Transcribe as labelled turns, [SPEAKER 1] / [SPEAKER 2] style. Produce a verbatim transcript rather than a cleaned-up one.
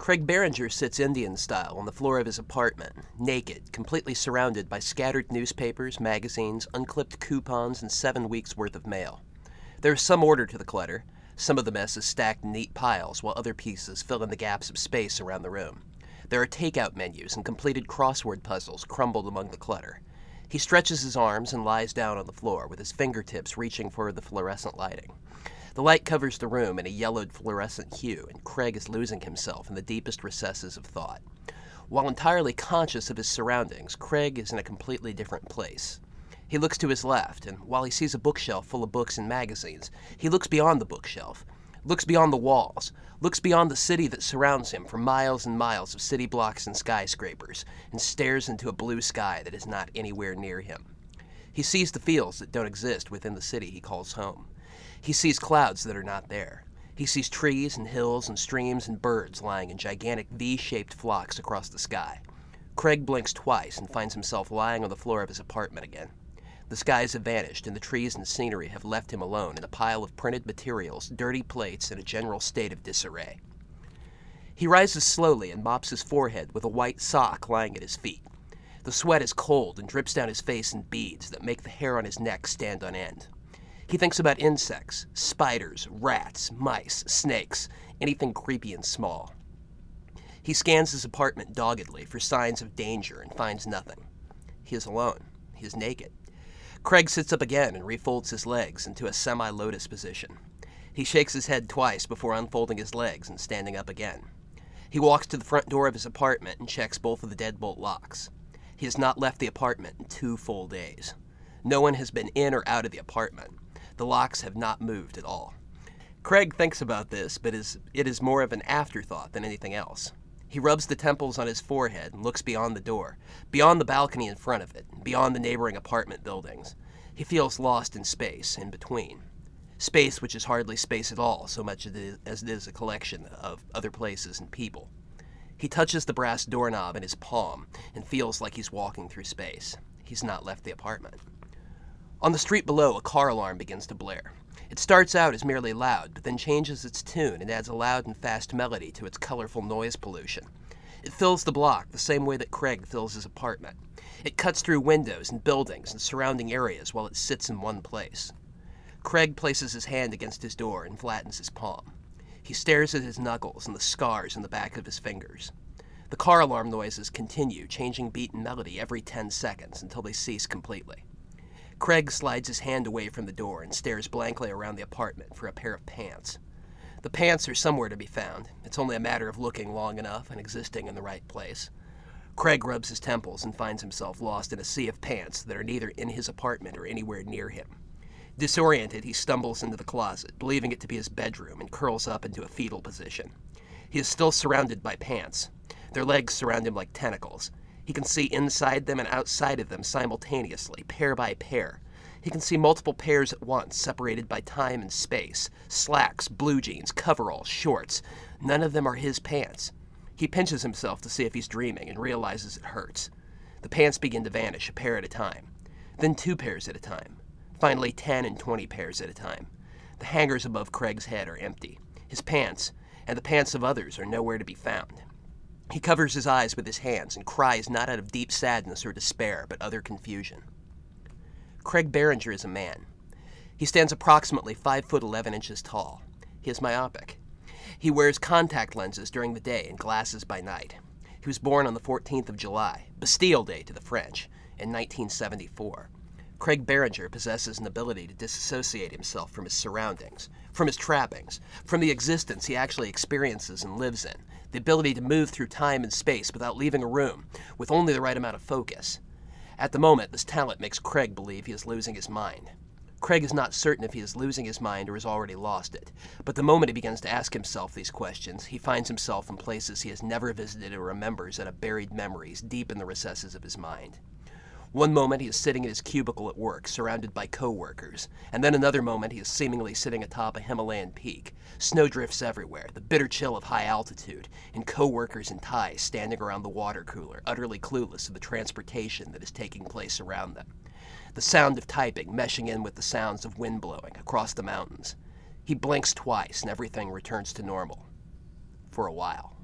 [SPEAKER 1] Craig Barringer sits Indian style on the floor of his apartment, naked, completely surrounded by scattered newspapers, magazines, unclipped coupons, and seven weeks' worth of mail. There is some order to the clutter. Some of the mess is stacked in neat piles, while other pieces fill in the gaps of space around the room. There are takeout menus and completed crossword puzzles crumbled among the clutter. He stretches his arms and lies down on the floor, with his fingertips reaching for the fluorescent lighting. The light covers the room in a yellowed fluorescent hue, and Craig is losing himself in the deepest recesses of thought. While entirely conscious of his surroundings, Craig is in a completely different place. He looks to his left, and while he sees a bookshelf full of books and magazines, he looks beyond the bookshelf, looks beyond the walls, looks beyond the city that surrounds him for miles and miles of city blocks and skyscrapers, and stares into a blue sky that is not anywhere near him. He sees the fields that don't exist within the city he calls home. He sees clouds that are not there. He sees trees and hills and streams and birds lying in gigantic V-shaped flocks across the sky. Craig blinks twice and finds himself lying on the floor of his apartment again. The skies have vanished, and the trees and scenery have left him alone in a pile of printed materials, dirty plates, and a general state of disarray. He rises slowly and mops his forehead with a white sock lying at his feet. The sweat is cold and drips down his face in beads that make the hair on his neck stand on end. He thinks about insects, spiders, rats, mice, snakes, anything creepy and small. He scans his apartment doggedly for signs of danger and finds nothing. He is alone. He is naked. Craig sits up again and refolds his legs into a semi-lotus position. He shakes his head twice before unfolding his legs and standing up again. He walks to the front door of his apartment and checks both of the deadbolt locks. He has not left the apartment in two full days. No one has been in or out of the apartment. The locks have not moved at all. Craig thinks about this, but is, it is more of an afterthought than anything else. He rubs the temples on his forehead and looks beyond the door, beyond the balcony in front of it, beyond the neighboring apartment buildings. He feels lost in space, in between. Space which is hardly space at all, so much as it is a collection of other places and people. He touches the brass doorknob in his palm and feels like he's walking through space. He's not left the apartment. On the street below, a car alarm begins to blare. It starts out as merely loud, but then changes its tune and adds a loud and fast melody to its colorful noise pollution. It fills the block the same way that Craig fills his apartment. It cuts through windows and buildings and surrounding areas while it sits in one place. Craig places his hand against his door and flattens his palm. He stares at his knuckles and the scars in the back of his fingers. The car alarm noises continue, changing beat and melody every ten seconds until they cease completely. Craig slides his hand away from the door and stares blankly around the apartment for a pair of pants. The pants are somewhere to be found. It's only a matter of looking long enough and existing in the right place. Craig rubs his temples and finds himself lost in a sea of pants that are neither in his apartment or anywhere near him. Disoriented, he stumbles into the closet, believing it to be his bedroom, and curls up into a fetal position. He is still surrounded by pants. Their legs surround him like tentacles. He can see inside them and outside of them simultaneously, pair by pair. He can see multiple pairs at once, separated by time and space. Slacks, blue jeans, coveralls, shorts. None of them are his pants. He pinches himself to see if he's dreaming and realizes it hurts. The pants begin to vanish, a pair at a time. Then two pairs at a time. Finally, ten and twenty pairs at a time. The hangers above Craig's head are empty. His pants, and the pants of others, are nowhere to be found. He covers his eyes with his hands and cries not out of deep sadness or despair, but utter confusion. Craig Barringer is a man. He stands approximately five foot eleven inches tall. He is myopic. He wears contact lenses during the day and glasses by night. He was born on the fourteenth of July, Bastille Day to the French, in nineteen seventy-four. Craig Barringer possesses an ability to disassociate himself from his surroundings, from his trappings, from the existence he actually experiences and lives in, the ability to move through time and space without leaving a room, with only the right amount of focus. At the moment, this talent makes Craig believe he is losing his mind. Craig is not certain if he is losing his mind or has already lost it, but the moment he begins to ask himself these questions, he finds himself in places he has never visited or remembers out of buried memories deep in the recesses of his mind. One moment he is sitting in his cubicle at work, surrounded by co-workers, and then another moment he is seemingly sitting atop a Himalayan peak. Snowdrifts everywhere, the bitter chill of high altitude, and co-workers in ties standing around the water cooler, utterly clueless of the transportation that is taking place around them. The sound of typing meshing in with the sounds of wind blowing across the mountains. He blinks twice and everything returns to normal. For a while.